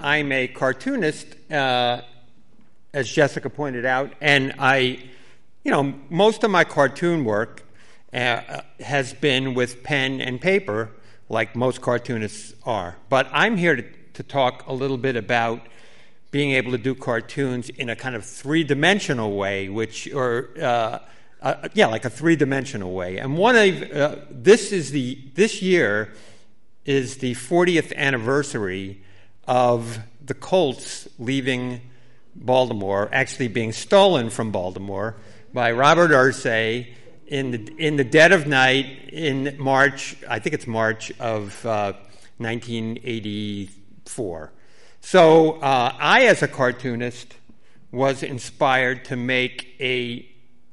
I'm a cartoonist, as Jessica pointed out, and most of my cartoon work has been with pen and paper, like most cartoonists are. But I'm here to talk a little bit about being able to do cartoons in a kind of three-dimensional way, like a three-dimensional way. And this year is the 40th anniversary of the Colts leaving Baltimore, actually being stolen from Baltimore by Robert Irsay in the dead of night in March. I think it's March of 1984. So I, as a cartoonist, was inspired to make a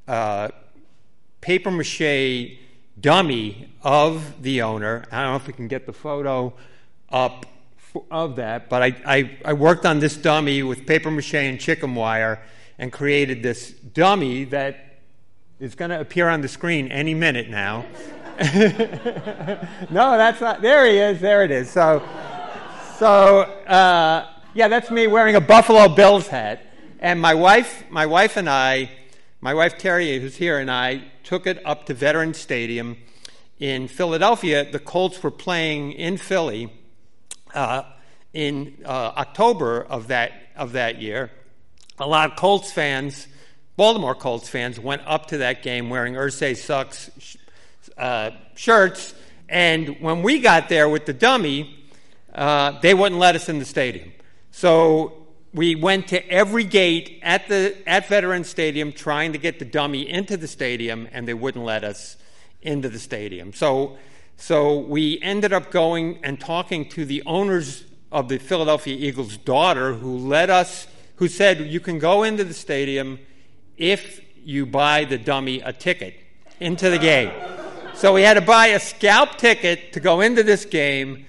papier-mâché dummy of the owner. I don't know if we can get the photo up of that, but I worked on this dummy with papier-mâché and chicken wire and created this dummy that is going to appear on the screen any minute now. No, that's not. There he is. There it is. So, that's me wearing a Buffalo Bills hat. And my wife Terry, who's here, and I took it up to Veterans Stadium in Philadelphia. The Colts were playing in Philly in October of that year. A lot of Colts fans, Baltimore Colts fans, went up to that game wearing Irsay Sucks shirts. And when we got there with the dummy, they wouldn't let us in the stadium. So we went to every gate at Veterans Stadium trying to get the dummy into the stadium, and they wouldn't let us into the stadium. So we ended up going and talking to the owners of the Philadelphia Eagles' daughter, who said you can go into the stadium if you buy the dummy a ticket into the game. So we had to buy a scalp ticket to go into this game.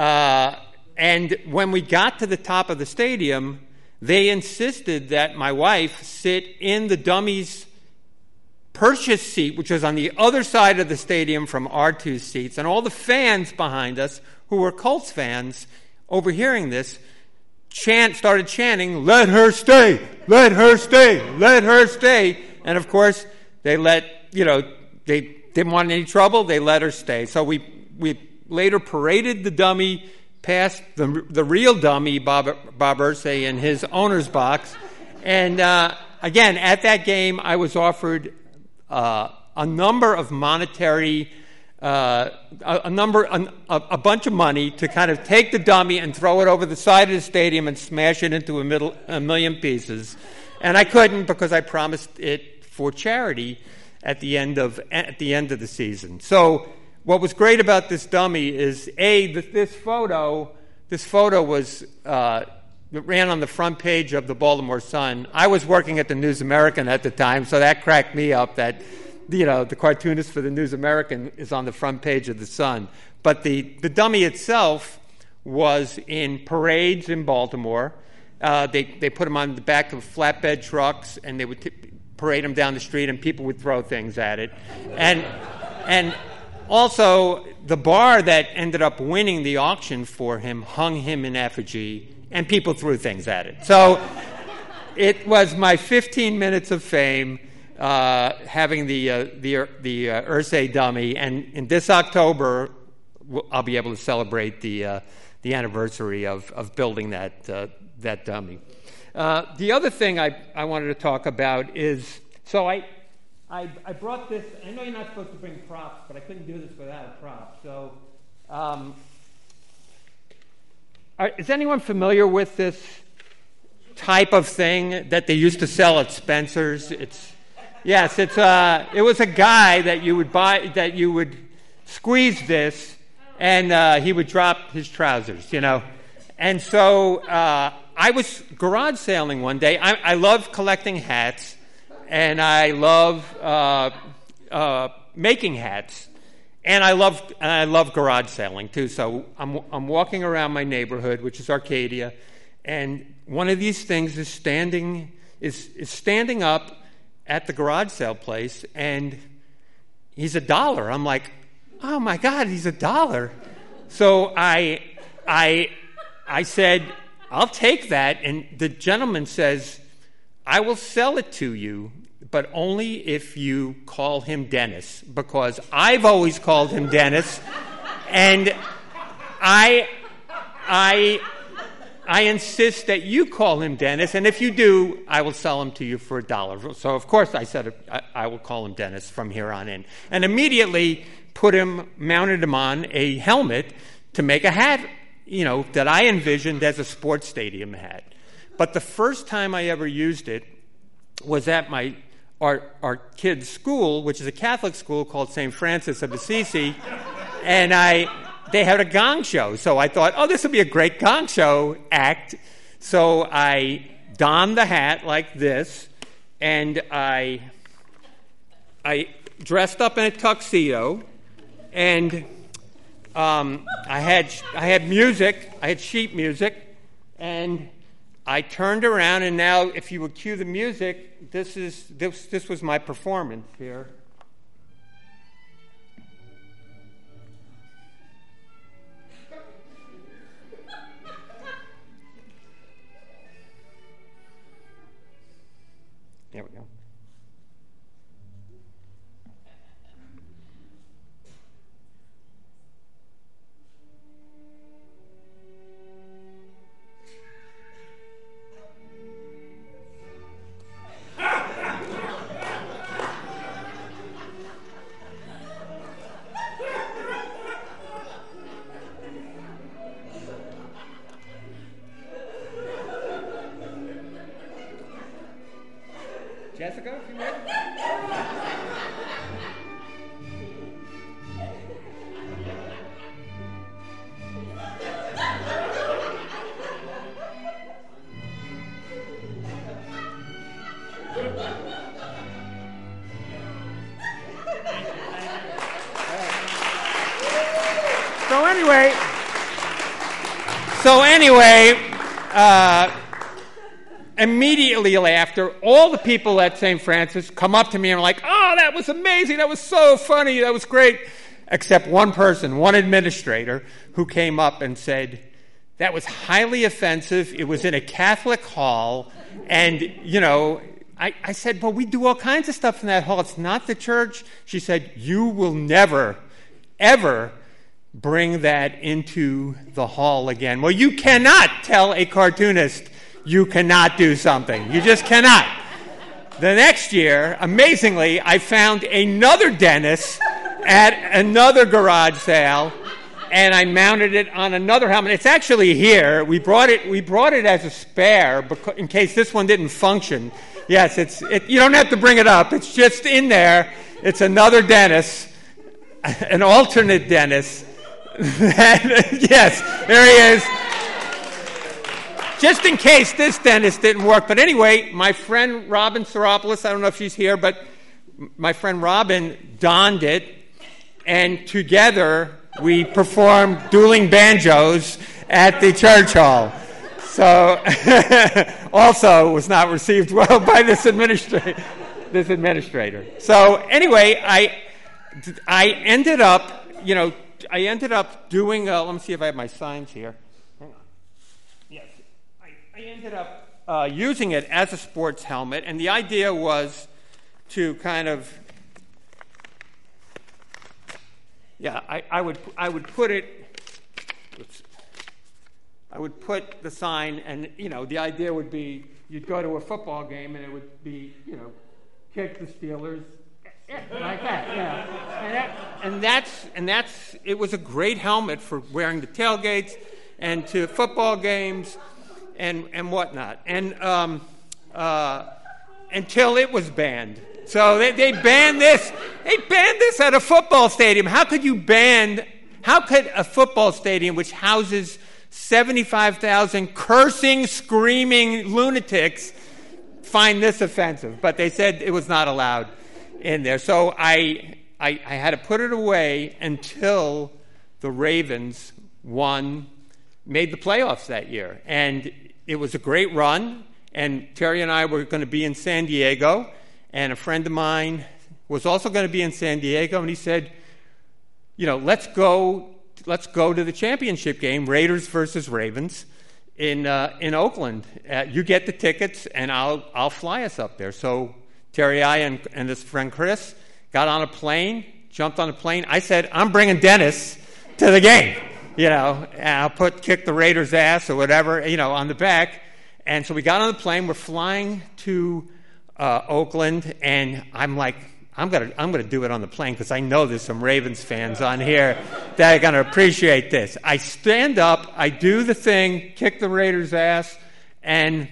And when we got to the top of the stadium, they insisted that my wife sit in the dummy's purchase seat, which was on the other side of the stadium from our two seats. And all the fans behind us, who were Colts fans, overhearing this, started chanting, "Let her stay! Let her stay! Let her stay!" And of course, they didn't want any trouble. They let her stay. So we later paraded the dummy past the real dummy, Bob Irsay, in his owner's box. And again, at that game, I was offered a number of monetary, a bunch of money to kind of take the dummy and throw it over the side of the stadium and smash it into a million pieces. And I couldn't, because I promised it for charity at the end of the season. So what was great about this dummy is, this photo was it ran on the front page of the Baltimore Sun. I was working at the News American at the time, so that cracked me up that the cartoonist for the News American is on the front page of the Sun. But the dummy itself was in parades in Baltimore. They put them on the back of flatbed trucks, and they would parade them down the street, and people would throw things at it. And also, the bar that ended up winning the auction for him hung him in effigy, and people threw things at it. So it was my 15 minutes of fame having the Irsay dummy, and in this October, I'll be able to celebrate the anniversary of building that dummy. The other thing I wanted to talk about is, I brought this. I know you're not supposed to bring props, but I couldn't do this without a prop. So, is anyone familiar with this type of thing that they used to sell at Spencer's? It was a guy that you would buy, that you would squeeze this, and he would drop his trousers, And so I was garage sailing one day. I love collecting hats. And I love making hats, and I love garage sailing too. So I'm walking around my neighborhood, which is Arcadia, and one of these things is standing up at the garage sale place, and he's $1. I'm like, oh my God, he's $1. So I said, I'll take that. And the gentleman says, I will sell it to you, but only if you call him Dennis, because I've always called him Dennis, and I insist that you call him Dennis, and if you do, I will sell him to you for $1. So, of course, I said I will call him Dennis from here on in. And immediately mounted him on a helmet to make a hat, that I envisioned as a sports stadium hat. But the first time I ever used it was at our kids' school, which is a Catholic school called St. Francis of Assisi, and they had a gong show. So I thought, this would be a great gong show act. So I donned the hat like this, and I dressed up in a tuxedo, and I had music. I had sheet music, and I turned around, and now if you would cue the music, this was my performance here. There we go. Jessica, if you ready? So anyway, immediately after, all the people at St. Francis come up to me and are like, that was amazing, that was so funny, that was great. Except one person, one administrator, who came up and said, that was highly offensive, it was in a Catholic hall, and, I said, well, we do all kinds of stuff in that hall, it's not the church. She said, you will never, ever bring that into the hall again. Well, you cannot tell a cartoonist you cannot do something. You just cannot. The next year, amazingly, I found another Dennis at another garage sale, and I mounted it on another helmet. It's actually here. We brought it as a spare in case this one didn't function. Yes, you don't have to bring it up. It's just in there. It's another Dennis, an alternate Dennis. Yes, there he is. Just in case this Dennis didn't work. But anyway, my friend Robin Soropoulos, I don't know if she's here, but my friend Robin donned it, and together we performed dueling banjos at the church hall. So, also was not received well by this administrator. So anyway, I ended up, doing. Let me see if I have my signs here. Hang on. Yes, I ended up using it as a sports helmet, and the idea was to kind of, I would put it. Oops. I would put the sign, and the idea would be you'd go to a football game, and it would be kick the Steelers, like that, and that's it was a great helmet for wearing to tailgates and to football games and whatnot, and until it was banned. So they banned this. They banned this at a football stadium. How could a football stadium which houses 75,000 cursing, screaming lunatics find this offensive? But they said it was not allowed in there. So I had to put it away until the Ravens made the playoffs that year. And it was a great run. And Terry and I were going to be in San Diego. And a friend of mine was also going to be in San Diego. And he said, let's go to the championship game, Raiders versus Ravens, in Oakland. You get the tickets, and I'll fly us up there. So Terry, I, and this friend Chris got on a plane, jumped on a plane. I said, I'm bringing Dennis to the game, and I'll kick the Raiders' ass or whatever, on the back. And so we got on the plane. We're flying to Oakland, and I'm like, I'm gonna do it on the plane because I know there's some Ravens fans on here that are gonna appreciate this. I stand up, I do the thing, kick the Raiders' ass, and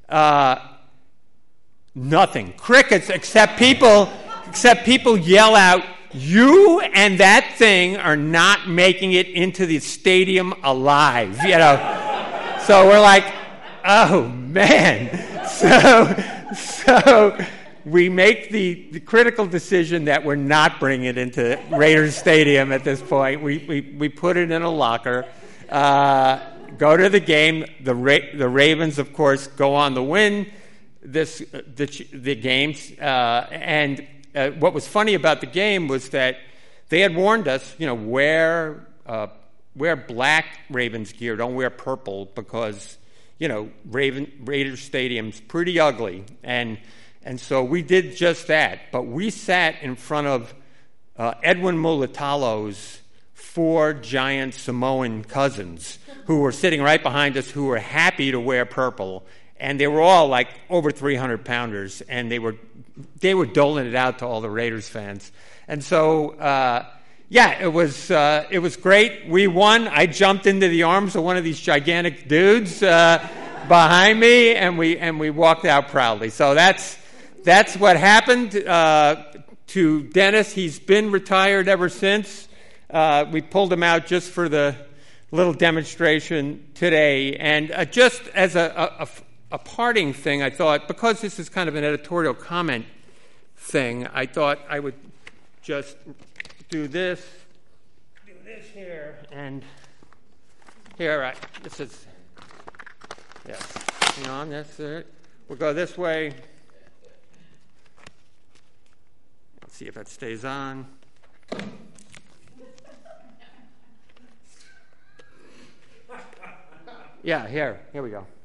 nothing. Crickets, except people yell out, "You and that thing are not making it into the stadium alive." So we're like, oh man. So we make the critical decision that we're not bringing it into Raiders Stadium at this point. We put it in a locker, go to the game. The Ravens, of course, go on to win the games. And what was funny about the game was that they had warned us, wear black Ravens gear, don't wear purple, because Raiders Stadium's pretty ugly, and so we did just that. But we sat in front of Edwin Mulatalo's 4 giant Samoan cousins who were sitting right behind us, who were happy to wear purple, and they were all like over 300-pounders, and they were doling it out to all the Raiders fans. And so, it was great. We won. I jumped into the arms of one of these gigantic dudes behind me, and we walked out proudly. So that's what happened to Dennis. He's been retired ever since. We pulled him out just for the little demonstration today. And just as a parting thing, I thought, because this is kind of an editorial comment thing, I thought I would just do this here, and here, this is, yes, hang on, that's it. We'll go this way. Let's see if that stays on. Yeah, here we go.